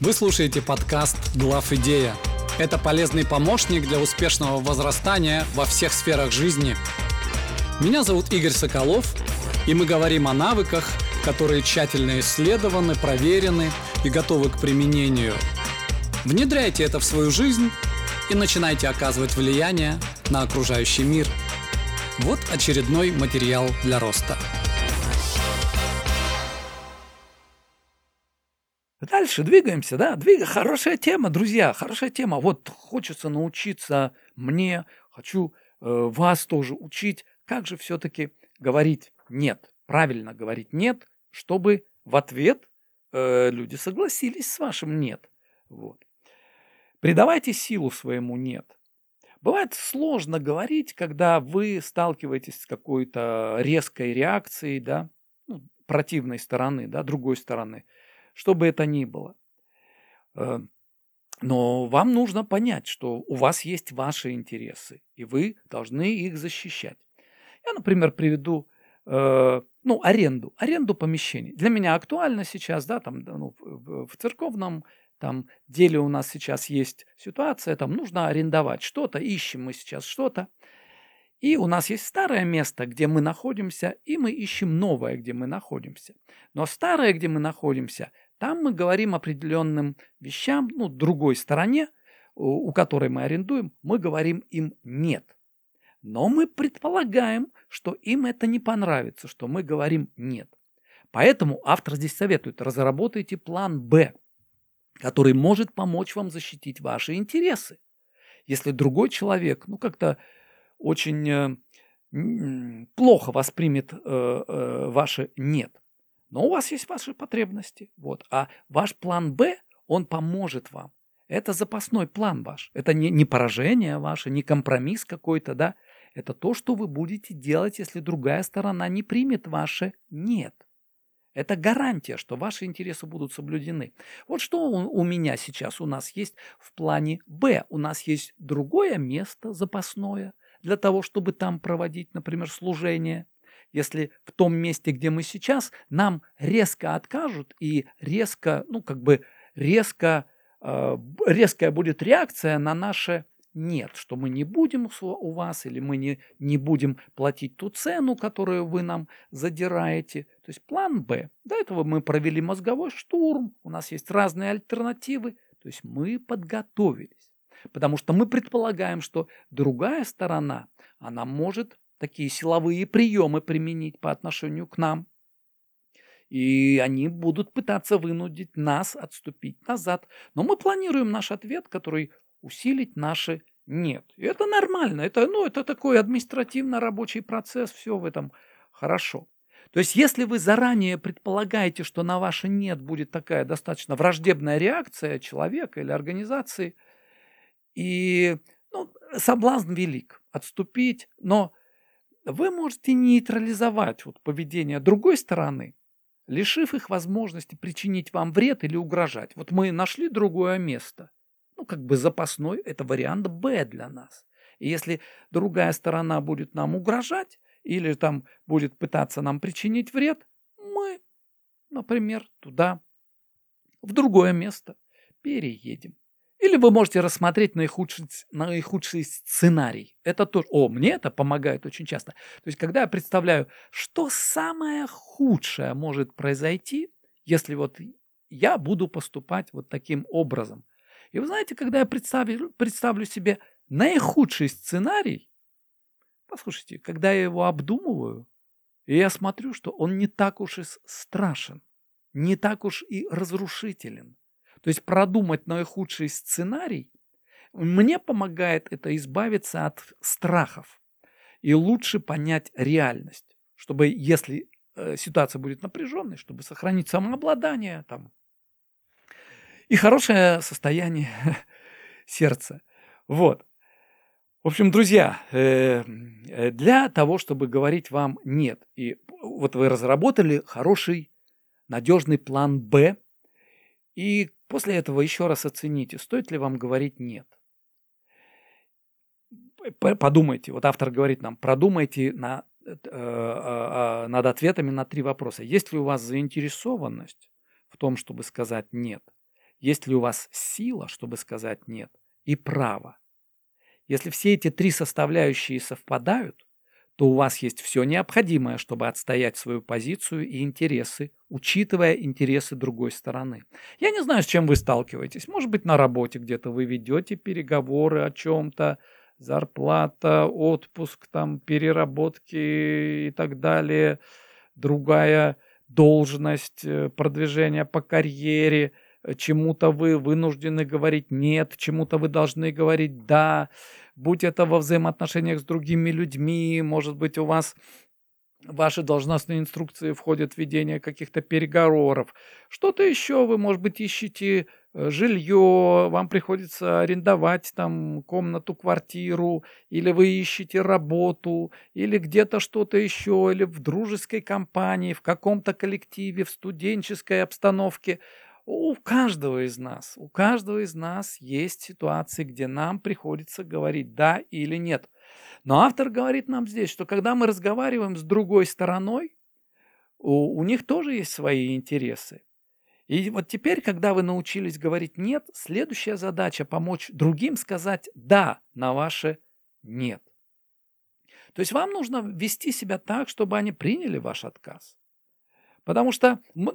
Вы слушаете подкаст «Главидея». Это полезный помощник для успешного возрастания во всех сферах жизни. Меня зовут Игорь Соколов, и мы говорим о навыках, которые тщательно исследованы, проверены и готовы к применению. Внедряйте это в свою жизнь и начинайте оказывать влияние на окружающий мир. Вот очередной материал для роста. Дальше двигаемся, да? Хорошая тема, друзья, хорошая тема. Вот хочется научиться мне, хочу вас тоже учить, как же все-таки говорить «нет», правильно говорить «нет», чтобы в ответ люди согласились с вашим «нет». Вот. Придавайте силу своему «нет». Бывает сложно говорить, когда вы сталкиваетесь с какой-то резкой реакцией, да, противной стороны, да, другой стороны, что бы это ни было. Но вам нужно понять, что у вас есть ваши интересы, и вы должны их защищать. Я, например, приведу аренду помещений. Для меня актуально сейчас, да, там, в церковном там деле у нас сейчас есть ситуация, там нужно арендовать что-то, ищем мы сейчас что-то. И у нас есть старое место, где мы находимся, и мы ищем новое, где мы находимся. Но старое, где мы находимся, там мы говорим определенным вещам, другой стороне, у которой мы арендуем, мы говорим им «нет». Но мы предполагаем, что им это не понравится, что мы говорим «нет». Поэтому автор здесь советует: разработайте план «Б», который может помочь вам защитить ваши интересы. Если другой человек, как-то очень плохо воспримет ваше «нет». Но у вас есть ваши потребности. Вот. А ваш план «Б», он поможет вам. Это запасной план ваш. Это не поражение ваше, не компромисс какой-то, да. Это то, что вы будете делать, если другая сторона не примет ваше «нет». Это гарантия, что ваши интересы будут соблюдены. Вот что у меня сейчас у нас есть в плане «Б». У нас есть другое место запасное для того, чтобы там проводить, например, служение. Если в том месте, где мы сейчас, нам резко откажут и резкая будет реакция на наше «нет», что мы не будем у вас или мы не будем платить ту цену, которую вы нам задираете. То есть план «Б». До этого мы провели мозговой штурм, у нас есть разные альтернативы, то есть мы подготовились. Потому что мы предполагаем, что другая сторона, она может такие силовые приемы применить по отношению к нам. И они будут пытаться вынудить нас отступить назад. Но мы планируем наш ответ, который усилить наше «нет». И это нормально. Это такой административно-рабочий процесс. Все в этом хорошо. То есть, если вы заранее предполагаете, что на ваше «нет» будет такая достаточно враждебная реакция человека или организации, и соблазн велик отступить, но вы можете нейтрализовать поведение другой стороны, лишив их возможности причинить вам вред или угрожать. Вот мы нашли другое место. Запасной, это вариант «Б» для нас. И если другая сторона будет нам угрожать или там будет пытаться нам причинить вред, мы, например, туда, в другое место переедем. Или вы можете рассмотреть наихудший сценарий. Это тоже. Мне это помогает очень часто. То есть, когда я представляю, что самое худшее может произойти, если я буду поступать таким образом. И вы знаете, когда я представлю себе наихудший сценарий, послушайте, когда я его обдумываю, и я смотрю, что он не так уж и страшен, не так уж и разрушителен. То есть продумать наихудший сценарий мне помогает это избавиться от страхов и лучше понять реальность, чтобы, если ситуация будет напряженной, чтобы сохранить самообладание и хорошее состояние сердца. Вот. В общем, друзья, для того, чтобы говорить вам «нет», и вы разработали хороший, надежный план «Б», и после этого еще раз оцените, стоит ли вам говорить «нет». Подумайте, автор говорит нам, продумайте над ответами на 3 вопроса. Есть ли у вас заинтересованность в том, чтобы сказать «нет»? есть ли у вас сила, чтобы сказать «нет», и право. Если все эти три составляющие совпадают, то у вас есть все необходимое, чтобы отстоять свою позицию и интересы, учитывая интересы другой стороны. Я не знаю, с чем вы сталкиваетесь. Может быть, на работе где-то вы ведете переговоры о чем-то, зарплата, отпуск, там, переработки и так далее, другая должность, продвижение по карьере, чему-то вы вынуждены говорить «нет», чему-то вы должны говорить «да», будь это во взаимоотношениях с другими людьми, может быть, у вас в ваши должностные инструкции входит ведение каких-то переговоров, что-то еще вы, может быть, ищете жилье, вам приходится арендовать там комнату, квартиру, или вы ищете работу, или где-то что-то еще, или в дружеской компании, в каком-то коллективе, в студенческой обстановке. У каждого из нас есть ситуации, где нам приходится говорить «да» или «нет». Но автор говорит нам здесь, что когда мы разговариваем с другой стороной, у них тоже есть свои интересы. И вот теперь, когда вы научились говорить «нет», следующая задача– помочь другим сказать «да» на ваше «нет». То есть вам нужно вести себя так, чтобы они приняли ваш отказ. Потому что,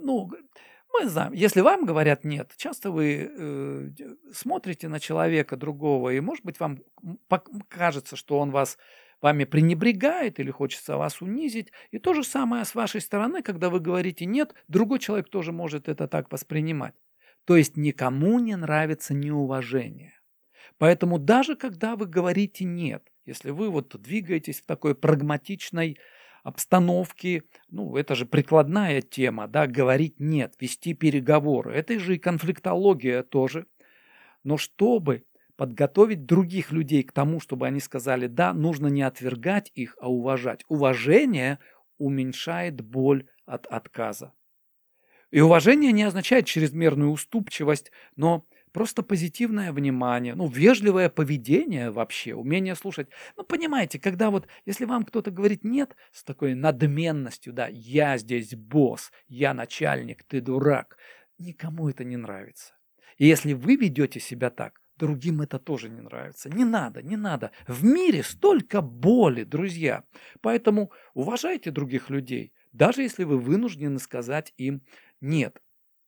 мы знаем, если вам говорят «нет», часто вы смотрите на человека другого, и, может быть, вам кажется, что он вами пренебрегает или хочется вас унизить. И то же самое с вашей стороны, когда вы говорите «нет», другой человек тоже может это так воспринимать. То есть никому не нравится неуважение. Поэтому даже когда вы говорите «нет», если вы вот двигаетесь в такой прагматичной обстановке, это же прикладная тема, да, говорить «нет», вести переговоры. Это же и конфликтология тоже. Но чтобы подготовить других людей к тому, чтобы они сказали «да», нужно не отвергать их, а уважать. Уважение уменьшает боль от отказа. И уважение не означает чрезмерную уступчивость, но просто позитивное внимание, вежливое поведение вообще, умение слушать. Понимаете, когда если вам кто-то говорит «нет» с такой надменностью, да, «я здесь босс», «я начальник», «ты дурак», никому это не нравится. И если вы ведете себя так, другим это тоже не нравится. Не надо, не надо. В мире столько боли, друзья. Поэтому уважайте других людей, даже если вы вынуждены сказать им «нет».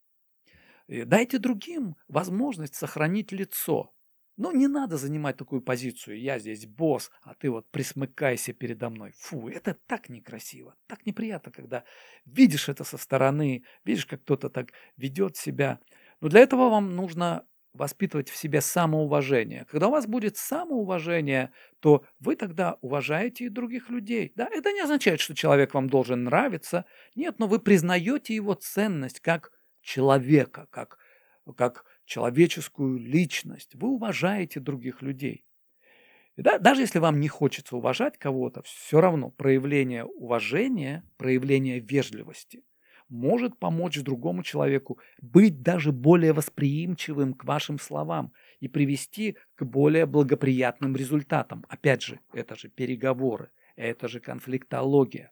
Дайте другим возможность сохранить лицо. Не надо занимать такую позицию. Я здесь босс, а ты присмыкайся передо мной. Фу, это так некрасиво, так неприятно, когда видишь это со стороны, видишь, как кто-то так ведет себя. Но для этого вам нужно воспитывать в себе самоуважение. Когда у вас будет самоуважение, то вы тогда уважаете и других людей. Да? Это не означает, что человек вам должен нравиться. Нет, но вы признаете его ценность как человека, как человеческую личность. Вы уважаете других людей. И даже если вам не хочется уважать кого-то, все равно проявление уважения, проявление вежливости может помочь другому человеку быть даже более восприимчивым к вашим словам и привести к более благоприятным результатам. Опять же, это же переговоры, это же конфликтология.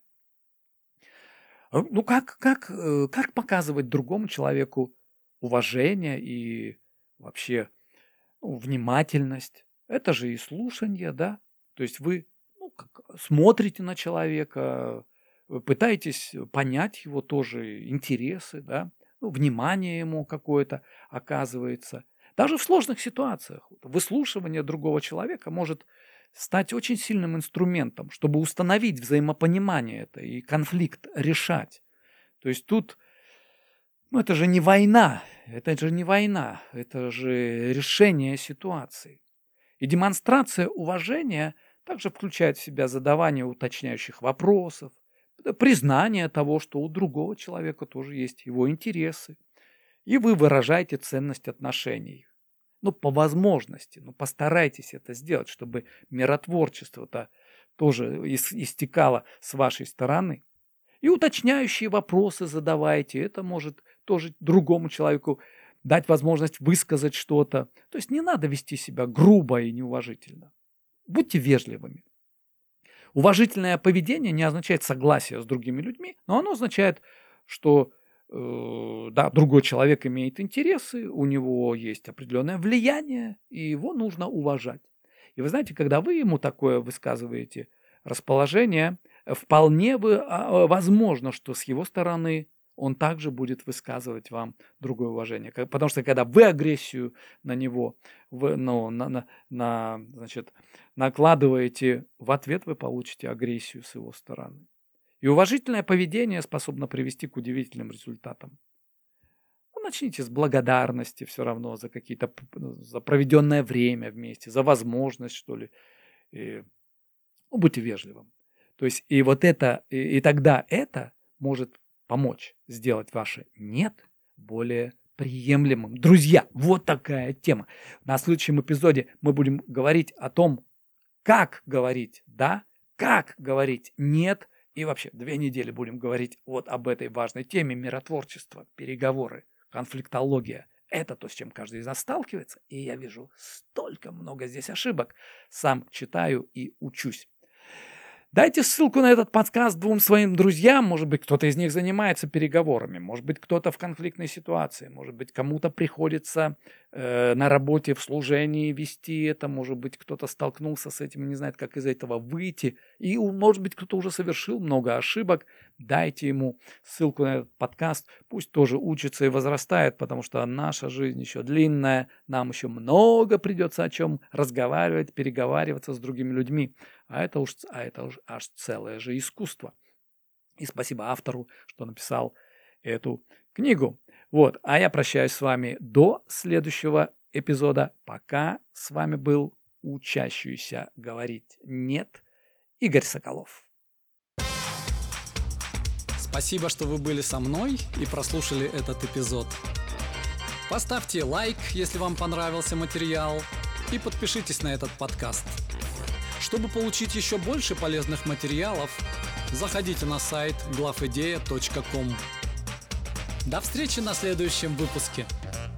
Как показывать другому человеку уважение и вообще внимательность? Это же и слушание, да? То есть вы смотрите на человека, пытаетесь понять его тоже интересы, да? Внимание ему какое-то оказывается. Даже в сложных ситуациях выслушивание другого человека может стать очень сильным инструментом, чтобы установить взаимопонимание это и конфликт решать. То есть тут, это же не война, это же решение ситуации. И демонстрация уважения также включает в себя задавание уточняющих вопросов, признание того, что у другого человека тоже есть его интересы, и вы выражаете ценность отношений. По возможности, постарайтесь это сделать, чтобы миротворчество-то тоже истекало с вашей стороны. И уточняющие вопросы задавайте, это может тоже другому человеку дать возможность высказать что-то. То есть не надо вести себя грубо и неуважительно. Будьте вежливыми. Уважительное поведение не означает согласие с другими людьми, но оно означает, что да, другой человек имеет интересы, у него есть определенное влияние, и его нужно уважать. И вы знаете, когда вы ему такое высказываете расположение, вполне возможно, что с его стороны он также будет высказывать вам другое уважение. Потому что когда вы агрессию на него значит, накладываете, в ответ вы получите агрессию с его стороны. И уважительное поведение способно привести к удивительным результатам. Начните с благодарности все равно за за проведенное время вместе, за возможность, что ли. Будьте вежливым. То есть и тогда это может помочь сделать ваше «нет» более приемлемым. Друзья, вот такая тема. На следующем эпизоде мы будем говорить о том, как говорить «да», как говорить «нет», и вообще 2 недели будем говорить вот об этой важной теме: миротворчество, переговоры, конфликтология. Это то, с чем каждый из нас сталкивается, и я вижу столько много здесь ошибок. Сам читаю и учусь. Дайте ссылку на этот подкаст 2 своим друзьям. Может быть, кто-то из них занимается переговорами, может быть, кто-то в конфликтной ситуации, может быть, кому-то приходится на работе в служении вести это, может быть, кто-то столкнулся с этим и не знает, как из этого выйти, и, может быть, кто-то уже совершил много ошибок. Дайте ему ссылку на этот подкаст, пусть тоже учится и возрастает, потому что наша жизнь еще длинная, нам еще много придется о чем разговаривать, переговариваться с другими людьми, а это уж аж целое же искусство. И спасибо автору, что написал эту книгу. Вот, а я прощаюсь с вами до следующего эпизода. Пока с вами был учащийся говорить «нет» Игорь Соколов. Спасибо, что вы были со мной и прослушали этот эпизод. Поставьте лайк, если вам понравился материал, и подпишитесь на этот подкаст. Чтобы получить еще больше полезных материалов, заходите на сайт glafidea.com. До встречи на следующем выпуске.